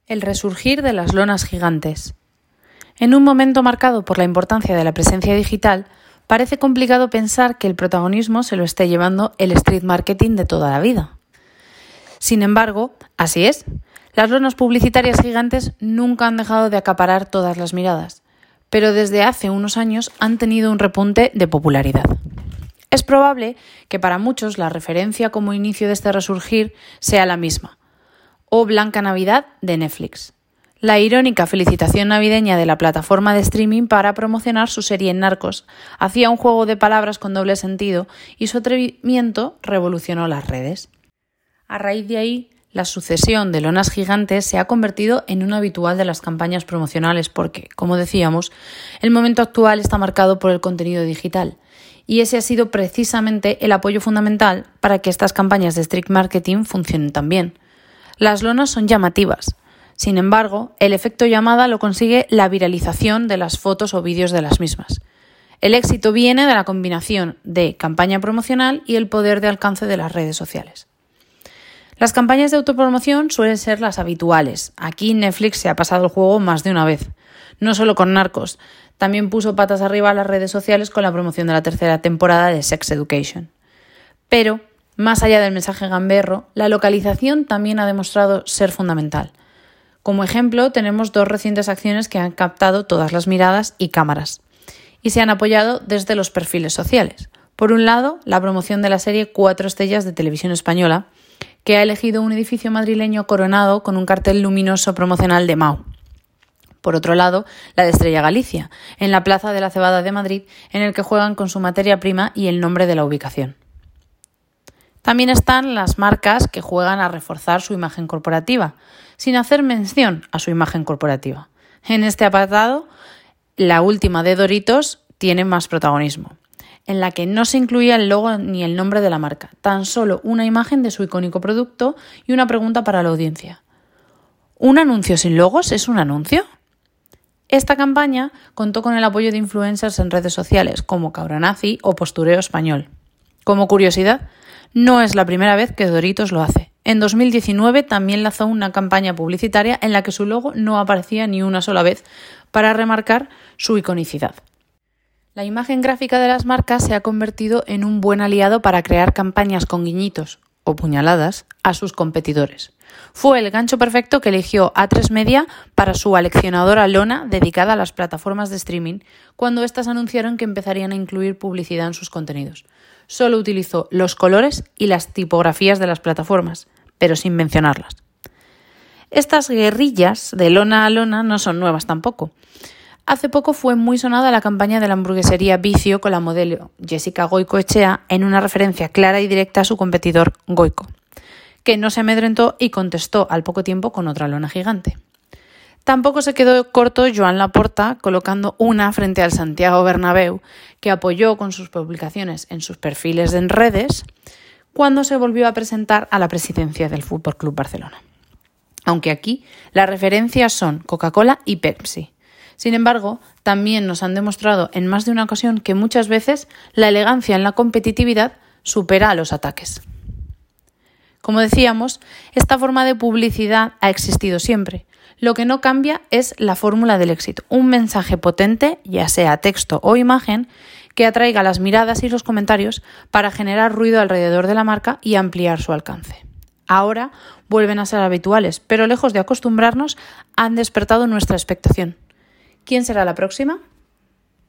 El resurgir de las lonas gigantes. En un momento marcado por la importancia de la presencia digital, parece complicado pensar que el protagonismo se lo esté llevando el street marketing de toda la vida. Sin embargo, así es. Las lonas publicitarias gigantes nunca han dejado de acaparar todas las miradas, pero desde hace unos años han tenido un repunte de popularidad. Es probable que para muchos la referencia como inicio de este resurgir sea la misma, o Blanca Navidad de Netflix, la irónica felicitación navideña de la plataforma de streaming para promocionar su serie Narcos. Hacía un juego de palabras con doble sentido y su atrevimiento revolucionó las redes. A raíz de ahí, la sucesión de lonas gigantes se ha convertido en un habitual de las campañas promocionales porque, como decíamos, el momento actual está marcado por el contenido digital y ese ha sido precisamente el apoyo fundamental para que estas campañas de street marketing funcionen tan bien. Las lonas son llamativas. Sin embargo, el efecto llamada lo consigue la viralización de las fotos o vídeos de las mismas. El éxito viene de la combinación de campaña promocional y el poder de alcance de las redes sociales. Las campañas de autopromoción suelen ser las habituales. Aquí Netflix se ha pasado el juego más de una vez. No solo con Narcos, también puso patas arriba a las redes sociales con la promoción de la tercera temporada de Sex Education. Pero, más allá del mensaje gamberro, la localización también ha demostrado ser fundamental. Como ejemplo, tenemos dos recientes acciones que han captado todas las miradas y cámaras, y se han apoyado desde los perfiles sociales. Por un lado, la promoción de la serie 4 estrellas de Televisión Española, que ha elegido un edificio madrileño coronado con un cartel luminoso promocional de Mau. Por otro lado, la de Estrella Galicia, en la Plaza de la Cebada de Madrid, en el que juegan con su materia prima y el nombre de la ubicación. También están las marcas que juegan a reforzar su imagen corporativa, sin hacer mención a su imagen corporativa. En este apartado, la última de Doritos tiene más protagonismo, en la que no se incluía el logo ni el nombre de la marca, tan solo una imagen de su icónico producto y una pregunta para la audiencia. ¿Un anuncio sin logos es un anuncio? Esta campaña contó con el apoyo de influencers en redes sociales como Cabranazi o Postureo Español. Como curiosidad, no es la primera vez que Doritos lo hace. En 2019 también lanzó una campaña publicitaria en la que su logo no aparecía ni una sola vez para remarcar su iconicidad. La imagen gráfica de las marcas se ha convertido en un buen aliado para crear campañas con guiñitos o puñaladas a sus competidores. Fue el gancho perfecto que eligió A3 Media para su aleccionadora lona dedicada a las plataformas de streaming cuando éstas anunciaron que empezarían a incluir publicidad en sus contenidos. Solo utilizó los colores y las tipografías de las plataformas, pero sin mencionarlas. Estas guerrillas de lona a lona no son nuevas tampoco. Hace poco fue muy sonada la campaña de la hamburguesería Vicio con la modelo Jessica Goicoechea en una referencia clara y directa a su competidor Goico, que no se amedrentó y contestó al poco tiempo con otra lona gigante. Tampoco se quedó corto Joan Laporta colocando una frente al Santiago Bernabéu, que apoyó con sus publicaciones en sus perfiles en redes cuando se volvió a presentar a la presidencia del FC Barcelona. Aunque aquí las referencias son Coca-Cola y Pepsi. Sin embargo, también nos han demostrado en más de una ocasión que muchas veces la elegancia en la competitividad supera a los ataques. Como decíamos, esta forma de publicidad ha existido siempre. Lo que no cambia es la fórmula del éxito, un mensaje potente, ya sea texto o imagen, que atraiga las miradas y los comentarios para generar ruido alrededor de la marca y ampliar su alcance. Ahora vuelven a ser habituales, pero lejos de acostumbrarnos, han despertado nuestra expectación. ¿Quién será la próxima?